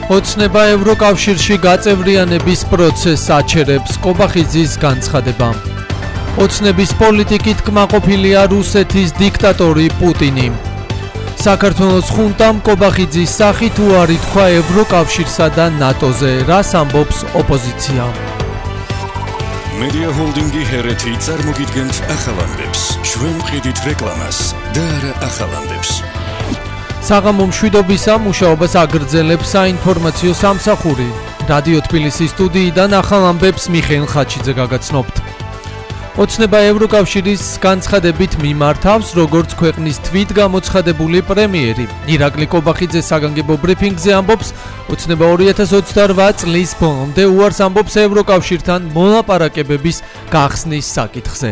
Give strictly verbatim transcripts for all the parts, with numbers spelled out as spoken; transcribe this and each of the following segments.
ოცნება ევროკავშირში გაწევრიანების პროცესს აჩერებს კობახიძის განცხადება. ოცნების პოლიტიკით კმაყოფილია რუსეთის დიქტატორი პუტინი. საქართველოს ხუნტამ კობახიძის სახით უარი თქვა ევროკავშირსა და ნატოზე, რას ამბობს ოპოზიცია. Media Holdingi ჰერეთი წარმოგიდგენთ ახალამდებს. ჩვენ ვყიდით რეკლამას და არა ახალამდებს. საღამო მშვიდობისა მუშაობას აგრძელებს საინფორმაციო სამსახური. რადიო თბილისის სტუდიიდან ახალამდებს მიხეილ ხაჩიძე გაგაცნობთ. ოცნება ევროკავშირის განცხადებით მიმართავს, როგორც ქვეყნის თვით გამოცხადებული პრემიერი. ირაკლი კობახიძე საგანგებო ბრიფინგზე ამბობს, ოცნება ორი ათას ოცდარვა წლის ბოლომდე უარს ამბობს ევროკავშირთან მოლაპარაკებების გახსნის საკითხზე.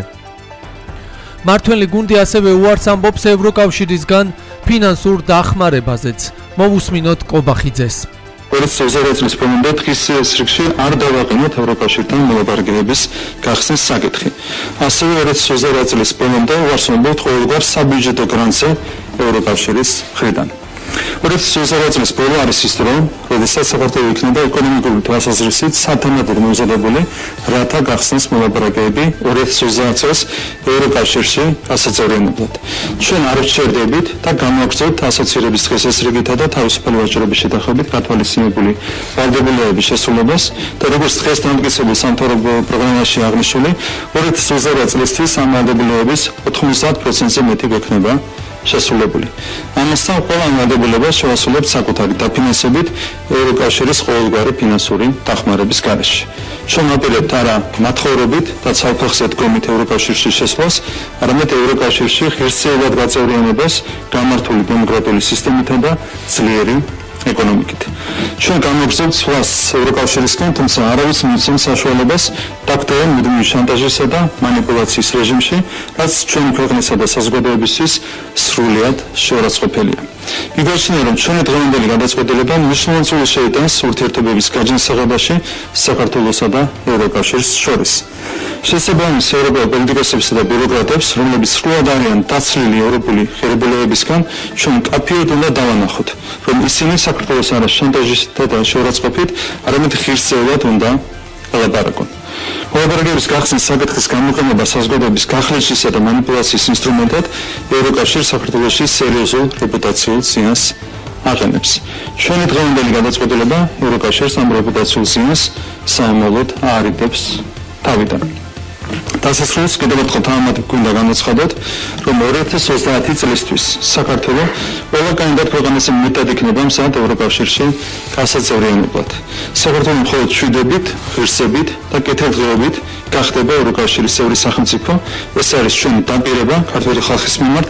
მართველი გუნდი ასევე უარს ამბობს ევროკავშირისგან ფინანსურ დახმარებაზეც. მოვუსმინოთ კობახიძეს. ორი წლის ბოლომდე დღის რიგში არ დავაყენოთ ევროკავშირთან მოლაპარაკებების გახსნის საკითხი. ასევე ორი წლის ბოლომდე უარს ვამბობთ ყოველგვარ საბიუჯეტო გრანტზე ევროკავშირის მხრიდან. ორი წლის ბოლო არის ის დრო, როდესაც საქართველო იქნება ეკონომიკური თვალსაზრისით სათანადოდ მომზადებული, რათა გახსნას მოლაპარაკებები ორი წელს ევროკავშირში ასაწევრიანებლად. ჩვენ არ ვჩერდებით და გამოვაგრძელებთ ასოცირების დღესასრიგითა და თავისუფალი ვაჭრობის შეთანხმებით გათვალისწინებული ვალდებულებების შესრულებას და როგორც დღეს დამტკიცებულ სამთავრობო პროგრამაში აღნიშნული, ორი წლისთვის ამ ვალდებულებების ოთხმოცდაათ პროცენტზე მეტი გვექნება შესრულებული. ამასთან ყველა ვალდებულებას შევასრულებთ საკუთარი დაფინანსებით ევროკავშირის ყოველგვარი ფინანსური დახმარების გარეშე. ჩვენ ვაპირებთ არა მათხოვრობით და ცალფეხზე დგომით ევროკავშირში შესვლას, არამედ ევროკავშირში ღირსეულად გაწევრიანებას გამართული დემოკრატიული სისტემითა და ძლიერი ეკონომიკით. ჩვენ გამოვგზავნით სხვას ევროკავშირისგან, თუმცა არავის მიცემს საშუალებას დაგდევენ მუდმივი შანტაჟისა და მანიპულაციის რეჟიმში, რაც ჩვენი ქვეყნისა და საზოგადოებისთვის სრულიად შეურაცხყოფელია. მიგოჩნია, რომ ჩვენი დღევანდელი გადაწყვეტილება მნიშვნელოვან წვლილს შეიტანს ურთიერთობების გაჯანსაღებაში საქართველოსა და ევროკავშირს შორის. შესაბამის ევროპელ პოლიტიკოსებსა და ბიუროკრატებს, რომლებიც სრულად არიან დაცლილი ევროპული ღირებულებებისგან, ჩვენ მკაფიოდ უნდა დავანახოთ, რომ ისინი საქართველოს არა შანტაჟისით და შეურაცხყოფით, არამედ ღირსეულად უნდა ელაპარაკონ. მოლაპარაკებების გახსნის საკითხის გამოყენება საზოგადოების გახლიშისა და მანიპულაციის ინსტრუმენტად ევროკავშირს საქართველოში სერიოზულ რეპუტაციულ ზიანს აყენებს. ჩვენი დღევანდელი გადაწყვეტილება ევროკავშირს ამ რეპუტაციულ ზიანს საომალოდ აარიდებს თავიდან. დასასრულს კიდევ ერთხელ თამამად გვინდა გამოცხადოთ, რომ ორი ათას ოცდაათი წლისთვის საქართველო ყველა კანდიდატ ქვეყანაზე მეტად იქნება მზად ევროკავშირში გასაწევრიანებლად. საქართველო მხოლოდ შვიდობით, ღირსებით და კეთილდღეობით გახდება ევროკავშირის წევრი სახელმწიფო. ეს არის ჩვენი დაპირება ქართული ხალხის მიმართ.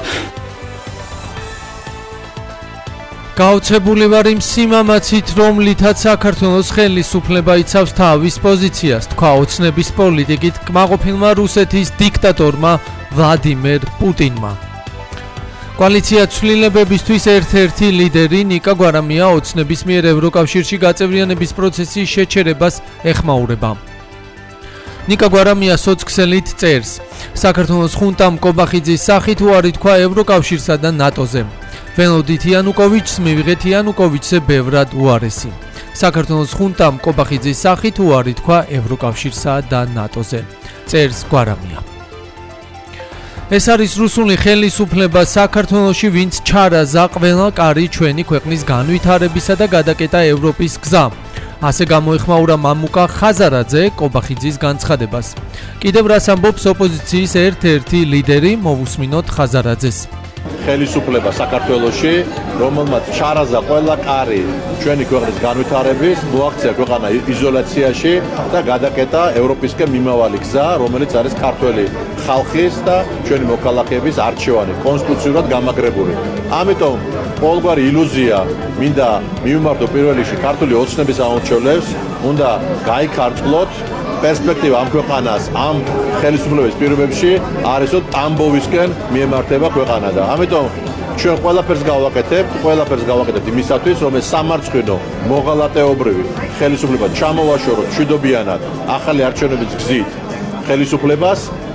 გაოცებული ვარ იმ სიმამაცით, რომლითაც საქართველოს ხელისუფლება იცავს თავის პოზიციას, თქვა ოცნების პოლიტიკით კმაყოფილმა რუსეთის დიქტატორმა ვლადიმერ პუტინმა. კოალიცია ცვლილებებისთვის ერთ-ერთი ლიდერი ნიკა გვარამია ოცნების მიერ ევროკავშირში გაწევრიანების პროცესის შეჩერებას ეხმაურება. ნიკა გვარამია სოციქსელით წერს, საქართველოს ხუნტამ კობახიძის სახით უარი თქვა ევროკავშირსა და ნატოზე. ველოდით იანუკოვიჩს, მივიღეთ იანუკოვიჩზე ბევრად უარესი. საქართველოს ხუნტამ კობახიძის სახით უარი თქვა ევროკავშირსა და ნატოზე. წერს გვარამია. ეს არის რუსული ხელისუფლება საქართველოში, ვინც ჩარაზა ყველა კარი ჩვენი ქვეყნის განვითარებისა და გადაკეტა ევროპის გზა. ასე გამოეხმაურა მამუკა ხაზარაძე კობახიძის განცხადებას. კიდევ რას ამბობს ოპოზიციის ერთ-ერთი ლიდერი, მოვუსმინოთ ხაზარაძეს. ხელისუფლება საქართველოში, რომელმაც ჩარაზა ყველა კარი ჩვენი ქვეყნის განვითარების, მოაქცია ქვეყანა იზოლაციაში და გადაკეტა ევროპისკენ მიმავალი გზა, რომელიც არის ქართველი ხალხის და ჩვენი მოქალაქეების არჩევანი, კონსტიტუციურად გამაგრებული. ამიტომ ყოველგვარი ილუზია მინდა მივმართო პირველ რიგში ქართული ოცნების ამორჩევლებს, უნდა გაიქარწყლოთ პერსპექტივა ამ ქვეყანას, ამ ხელისუფლების პირობებში არის რომ ტამბოვისკენ მიემართება ქვეყანა და ამიტომ ჩვენ ყველაფერს გავაკეთებთ, ყველაფერს გავაკეთებთ იმისათვის, რომ ეს სამარცხვინო მოღალატეობრივი ხელისუფლება ჩამოვაშოროთ მშვიდობიანად ახალი არჩევნების გზით ხელისუფლებას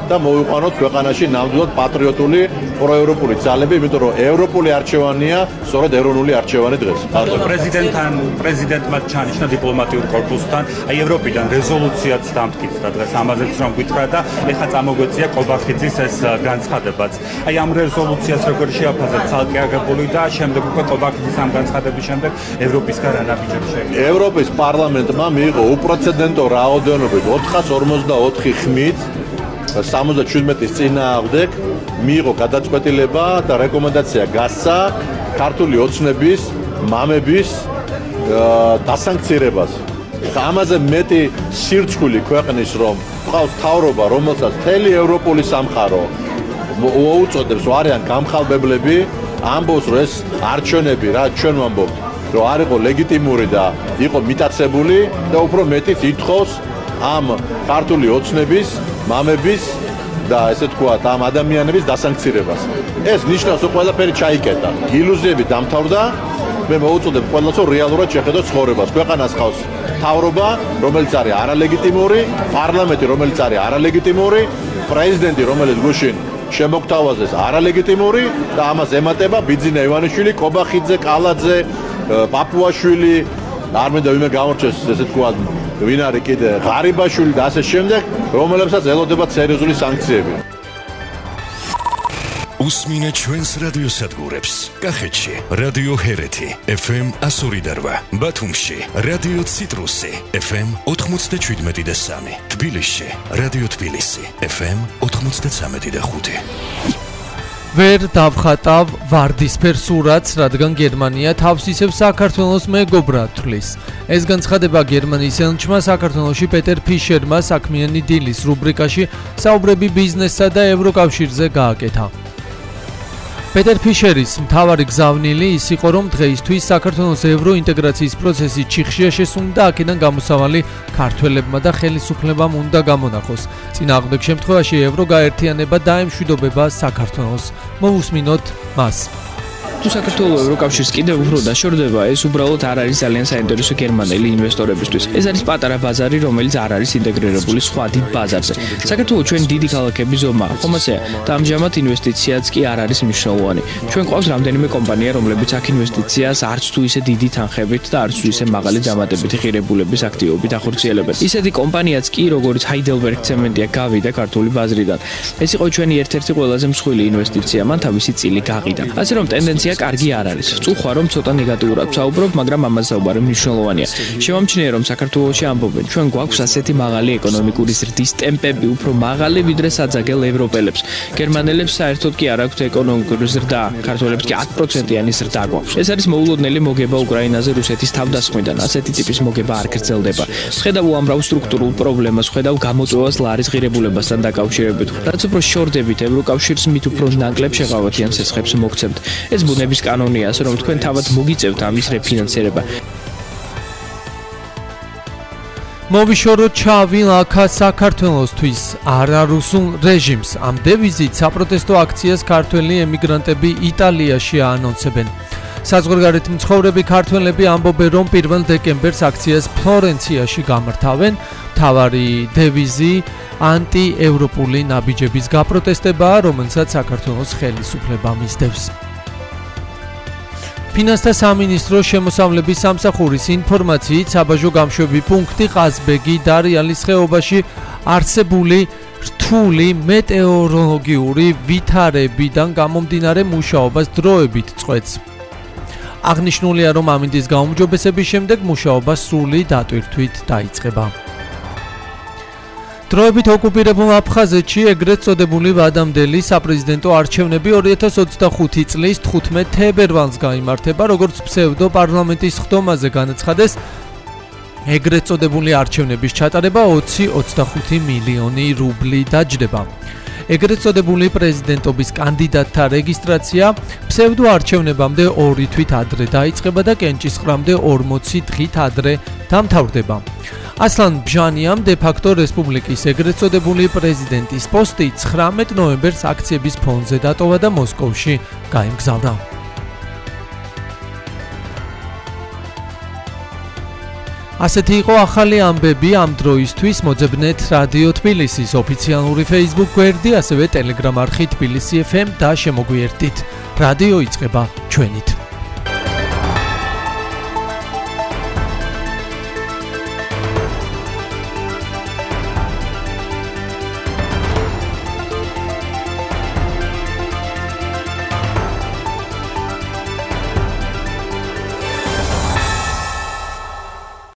და მოვიყვანოთ ქვეყანაში ნამდვილად პატრიოტული პროევროპული ძალები, იმიტომ რომ ევროპული არჩევანია, სწორედ ეროვნული არჩევანი დღეს. პრეზიდენტთან, პრეზიდენტმა ჩანიშნა დიპლომატიურ კორპუსთან, აი ევროპიდან რეზოლუციაც დამტკიცდა დღეს ამაზეც რომ გითხრა და ეხლა წამოგვეწია კობახიძის ეს განცხადებაც. აი ამ რეზოლუციას როგორ შეაფასეთ, ცალკე აგებული და შემდეგ უკვე კობახიძის ამ განცხადების შემდეგ ევროპისგან რა ნაბიჯები შეგვიძლია? ევროპის პარლამენტმა მიიღო უპრეცედენტო რაოდენობით ოთხას ორმოცდაოთხი ხმით სამოცდაშვიდმეტის წინააღმდეგ მიიღო გადაწყვეტილება და რეკომენდაცია გასცა ქართული ოცნების, მამების დასანქცირებას. ამაზე მეტი სირცხვილი ქვეყნის რომ ყავს თავრობა, რომელსაც მთელი ევროპული სამყარო უწოდებს, არიან გამხალბებლები, ამბობს რომ ეს არჩევნები, რა ჩვენ ვამბობთ, რომ არ იყო ლეგიტიმური და იყო მიტაცებული და უფრო მეტიც ითხოვს ამ ქართული ოცნების, მამების და ესე თქვათ ამ ადამიანების დასანქცირებას. ეს ნიშნავს რომ ყველაფერი ჩაიკეტა. ილუზიები დამთავრდა. მე მოუწოდებ ყველას რომ რეალურად შეხედოს ცხოვრებას. ქვეყანას ხავს თავრობა, რომელიც არის არალეგიტიმური, პარლამენტი, რომელიც არის არალეგიტიმური, პრეზიდენტი, რომელიც გუშინ შემოგთავაზეს არალეგიტიმური და ამას ემატება ბიძინა ივანიშვილი, კობახიძე, კალაძე, პაპუაშვილი, არ მინდა ვინმე გამორჩეს, ესე თქვა, ვინ არის კიდე ღარიბაშვილი და ასე შემდეგ, რომელებსაც ელოდება სერიოზული სანქციები. უსმინეთ ჩვენს რადიოსადგურებს. კახეთში რადიო ჰერეთი ეფ ემ εκατო ორი და რვა, ბათუმში რადიო ციტრუსი ეფ ემ ოთხმოცდაშვიდმეტი და სამი, თბილისში რადიო თბილისი ეფ ემ ოთხმოცდაცამეტი და ხუთი. ვერ დავხატავ ვარდისფერ სურათს, რადგან გერმანია თავს ისევ საქართველოს მეგობრად თვლის. ეს განცხადება გერმანიის ელჩმა საქართველოში პეტერ ფიშერმა საქმიანი დილის რუბრიკაში საუბრები ბიზნესსა და ევროკავშირზე გააკეთა. პეტერ ფიშერის მთავარი გზავნილი ის იყო, რომ დღეისთვის საქართველოს ევროინტეგრაციის პროცესი ჩიხშია შესული და აქედან გამოსავალი ქართველებმა და ხელისუფლებამ უნდა გამონახოს. წინააღმდეგ შემთხვევაში ევროგაერთიანება დაემშვიდობება საქართველოს. მოვუსმინოთ მას. თუ საქართველოს ევროკავშირს კიდევ უფრო დაშორდება, ეს უბრალოდ არ არის ძალიან საინტერესო გერმანელი ინვესტორებისთვის. ეს არის პატარა ბაზარი, რომელიც არ არის ინტეგრირებული სხვა დიდ ბაზარზე. საქართველოს ჩვენ დიდი ქალაქების ზომაა, ხომასეა და ამჟამად ინვესტიციაც კი არ არის მნიშვნელოვანი. ჩვენ ყავს რამდენიმე კომპანია, რომლებიც აქ ინვესტიციას არც თუ ისე დიდი თანხებით და არც თუ ისე მაღალი დამატებითი ღირებულების აქტივობით ახორციელებენ. ისეთი კომპანიაც კი, როგორც Heidelberg ცემენტია, გავიდა ქართული ბაზრიდან. ეს იყო ჩვენი ერთ-ერთი ყველაზე მსხვილი ინვესტიცია, მან თავისი წილი გაყიდა. ასე რომ ტენდენცია კარგი არ არის. წუხვა რომ ცოტა ნეგატიურად ვსაუბრობ, მაგრამ ამაზე საუბარი მნიშვნელოვანია. შემამჩნია რომ საქართველოში ამბობენ, ჩვენ გვაქვს ასეთი მაღალი ეკონომიკური ზრდის ტემპები, უფრო მაღალი ვიდრე საძაგელ ევროპელებს. გერმანელებს საერთოდ კი არ აქვთ ეკონომიკური ზრდა, ქართველებს კი ათი პროცენტიანი ზრდა გვაქვს. ეს არის მოულოდნელი მოგება უკრაინაზე რუსეთის თავდასხმიდან. ასეთი ტიპის მოგება არ გრძელდება. ხედავ უამრავ სტრუქტურულ პრობლემას, ხედავ გამოწვევას ლარის ღირებულებასთან დაკავშირებით. რაც უფრო შორდებით ევროკავშირს, მით უფრო ნაკლებ შეღავათიან ცეცხლებს მოგცემთ. ეს ბუნების კანონია, ასე რომ თქვენ თავად მოგიწევთ ამის რეფინანსირება. მოვიშოროთ ჩავი ლაქა საქართველოსთვის არარუსულ რეჟიმს. ამ დევიზით საპროტესტო აქციას ქართველი ემიგრანტები იტალიაში აანონსებენ. საზღვარგარეთ მცხოვრები ქართველები ამბობენ, რომ პირველ დეკემბერს აქციას ფლორენციაში გამართავენ. მთავარი დევიზი ანტიევროპული ნაბიჯების გაპროტესტებაა, რომელსაც საქართველოს ხელისუფლება მისდევს. ფინანსთა სამინისტროს შემოსავლების სამსახურის ინფორმაციით, საბაჟო გამშვები პუნქტი ყაზბეგი და რეალის ხეობაში არსებული რთული მეტეოროლოგიური ვითარებიდან გამომდინარე მუშაობას დროებით წყვეტს. აღნიშნულია, რომ ამინდის გაუმჯობესების შემდეგ მუშაობა სრული დატვირთვით დაიწყება. დროებით ოკუპირებულ აფხაზეთში ეგრეთ წოდებული ვადამდელი საპრეზიდენტო არჩევნები ორი ათას ოცდახუთი წლის თხუთმეტ თებერვალს გაიმართება, როგორც ფსევდო პარლამენტის ხდომაზე განაცხადეს. ეგრეთ წოდებული არჩევნების ჩატარება ოცი ოცდახუთი მილიონი რუბლი დაჯდება. ეგრეთ წოდებული პრეზიდენტობის კანდიდატთა რეგისტრაცია ფსევდო არჩევნებამდე ორი თვით ადრე დაიწყება და კენჭისყრამდე ორმოცი დღით ადრე დამთავრდება. ასლან ბჟანიამ დე-ფაქტო რესპუბლიკის ეგრეთ წოდებული პრეზიდენტის პოსტი ცხრამეტ ნოემბერს აქციების ფონზე დატოვა და მოსკოვში გაემგზავრა. ასეთი იყო ახალი ამბები ამ დროისთვის. მოძებნეთ რადიო თბილისის ოფიციალური Facebook გვერდი, ასევე Telegram არხი თბილისი ეფ ემ და შემოგვიერთდით. რადიო იწყება ჩვენით.